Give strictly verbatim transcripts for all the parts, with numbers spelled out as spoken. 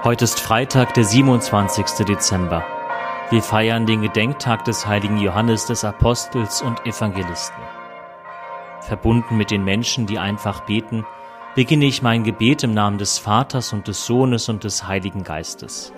Heute ist Freitag, der siebenundzwanzigste Dezember. Wir feiern den Gedenktag des heiligen Johannes des Apostels und Evangelisten. Verbunden mit den Menschen, die einfach beten, beginne ich mein Gebet im Namen des Vaters und des Sohnes und des Heiligen Geistes.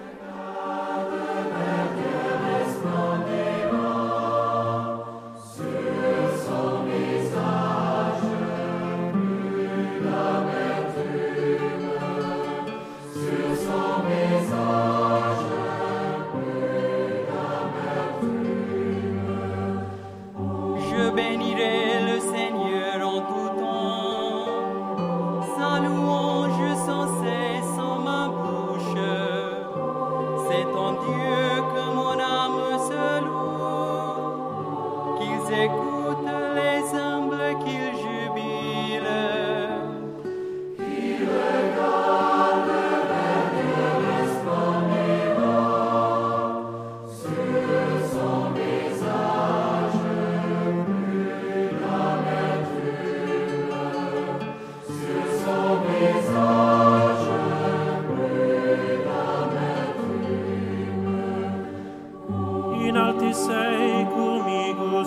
Sei comigo,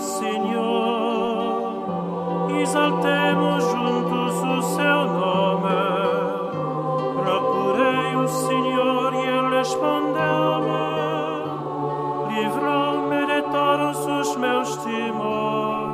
Senhor, exaltemos juntos o seu nome. Procurei o Senhor e ele respondeu-me, livrou-me de todos os meus temores.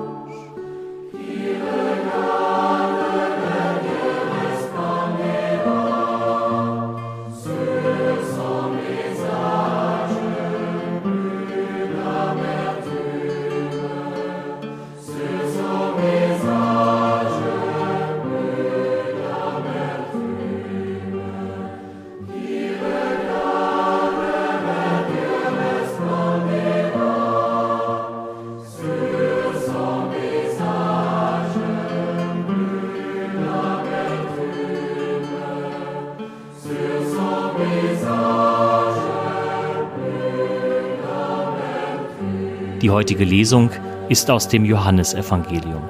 Die heutige Lesung ist aus dem Johannesevangelium.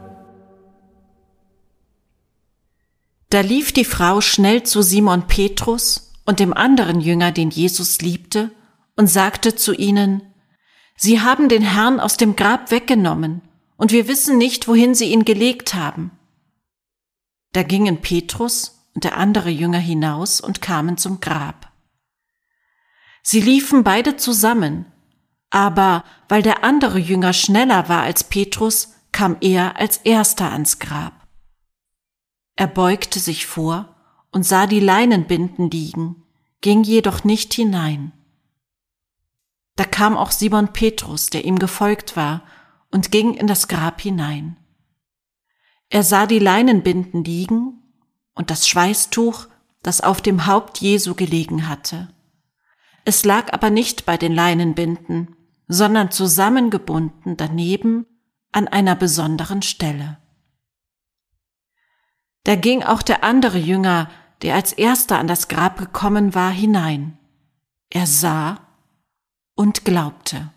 Da lief die Frau schnell zu Simon Petrus und dem anderen Jünger, den Jesus liebte, und sagte zu ihnen: Sie haben den Herrn aus dem Grab weggenommen, und wir wissen nicht, wohin sie ihn gelegt haben. Da gingen Petrus und der andere Jünger hinaus und kamen zum Grab. Sie liefen beide zusammen, aber weil der andere Jünger schneller war als Petrus, kam er als erster ans Grab. Er beugte sich vor und sah die Leinenbinden liegen, ging jedoch nicht hinein. Da kam auch Simon Petrus, der ihm gefolgt war, und ging in das Grab hinein. Er sah die Leinenbinden liegen und das Schweißtuch, das auf dem Haupt Jesu gelegen hatte. Es lag aber nicht bei den Leinenbinden, sondern zusammengebunden daneben an einer besonderen Stelle. Da ging auch der andere Jünger, der als erster an das Grab gekommen war, hinein. Er sah und glaubte.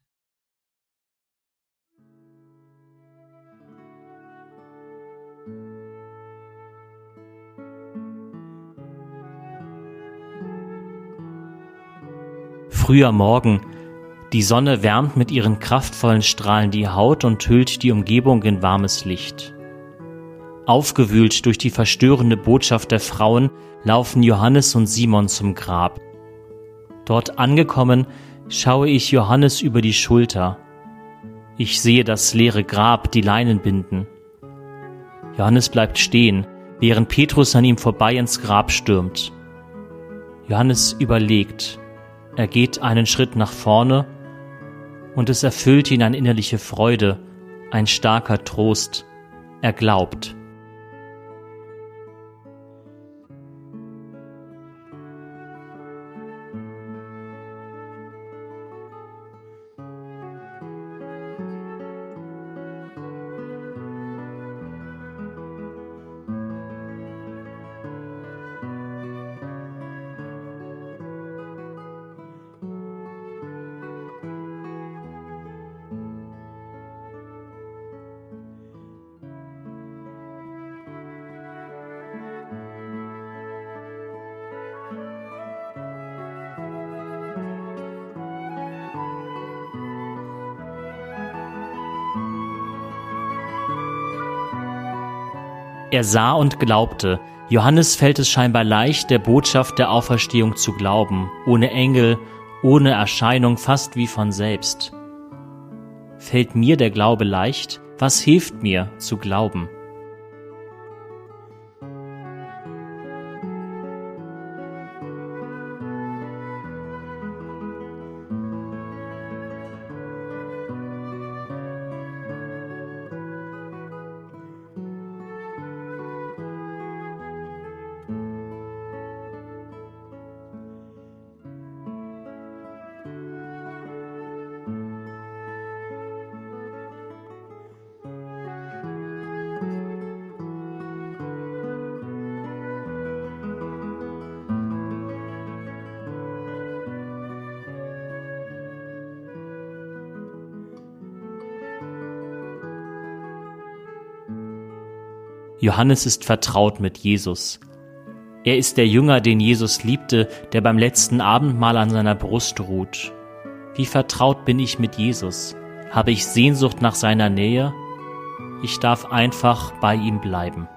Früher Morgen, die Sonne wärmt mit ihren kraftvollen Strahlen die Haut und hüllt die Umgebung in warmes Licht. Aufgewühlt durch die verstörende Botschaft der Frauen laufen Johannes und Simon zum Grab. Dort angekommen, schaue ich Johannes über die Schulter. Ich sehe das leere Grab, die Leinenbinden. Johannes bleibt stehen, während Petrus an ihm vorbei ins Grab stürmt. Johannes überlegt. Er geht einen Schritt nach vorne und es erfüllt ihn eine innerliche Freude, ein starker Trost. Er glaubt. Er sah und glaubte. Johannes fällt es scheinbar leicht, der Botschaft der Auferstehung zu glauben, ohne Engel, ohne Erscheinung, fast wie von selbst. Fällt mir der Glaube leicht? Was hilft mir zu glauben? Johannes ist vertraut mit Jesus. Er ist der Jünger, den Jesus liebte, der beim letzten Abendmahl an seiner Brust ruht. Wie vertraut bin ich mit Jesus? Habe ich Sehnsucht nach seiner Nähe? Ich darf einfach bei ihm bleiben.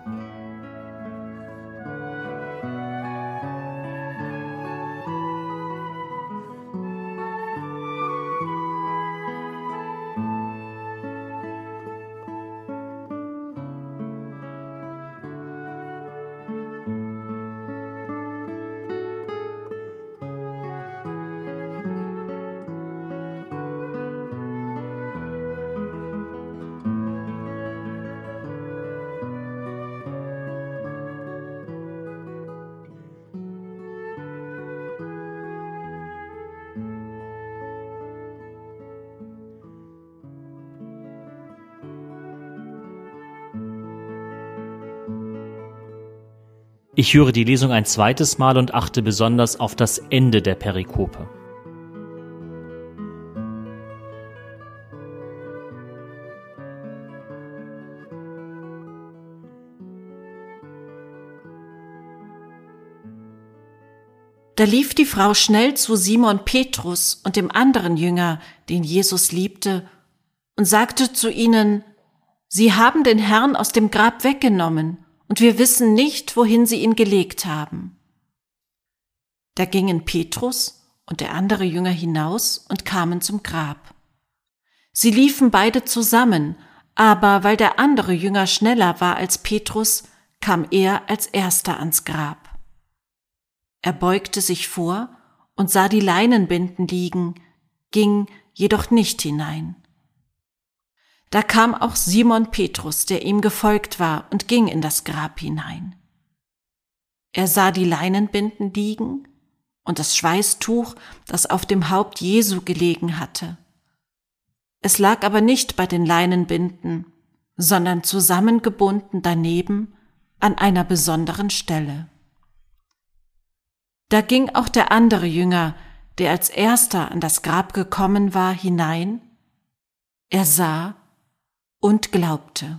Ich höre die Lesung ein zweites Mal und achte besonders auf das Ende der Perikope. Da lief die Frau schnell zu Simon Petrus und dem anderen Jünger, den Jesus liebte, und sagte zu ihnen: Sie haben den Herrn aus dem Grab weggenommen, und wir wissen nicht, wohin sie ihn gelegt haben. Da gingen Petrus und der andere Jünger hinaus und kamen zum Grab. Sie liefen beide zusammen, aber weil der andere Jünger schneller war als Petrus, kam er als erster ans Grab. Er beugte sich vor und sah die Leinenbinden liegen, ging jedoch nicht hinein. Da kam auch Simon Petrus, der ihm gefolgt war, und ging in das Grab hinein. Er sah die Leinenbinden liegen und das Schweißtuch, das auf dem Haupt Jesu gelegen hatte. Es lag aber nicht bei den Leinenbinden, sondern zusammengebunden daneben an einer besonderen Stelle. Da ging auch der andere Jünger, der als erster an das Grab gekommen war, hinein. Er sah und glaubte.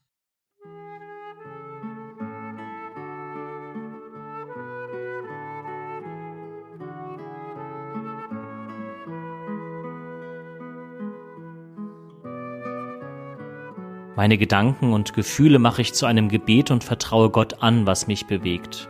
Meine Gedanken und Gefühle mache ich zu einem Gebet und vertraue Gott an, was mich bewegt.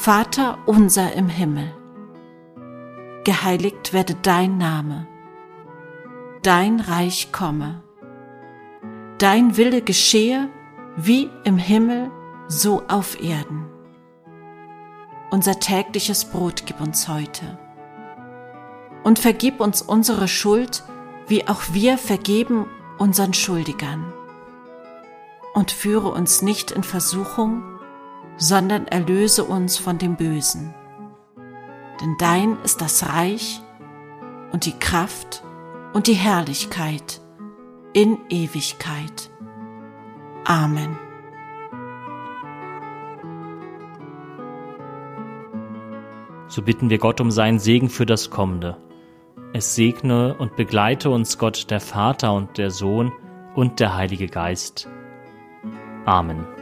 Vater unser im Himmel, geheiligt werde dein Name, dein Reich komme, dein Wille geschehe wie im Himmel, so auf Erden. Unser tägliches Brot gib uns heute und vergib uns unsere Schuld, wie auch wir vergeben unseren Schuldigern. Und führe uns nicht in Versuchung, sondern erlöse uns von dem Bösen. Denn dein ist das Reich und die Kraft und die Herrlichkeit in Ewigkeit. Amen. So bitten wir Gott um seinen Segen für das Kommende. Es segne und begleite uns Gott, der Vater und der Sohn und der Heilige Geist. Amen.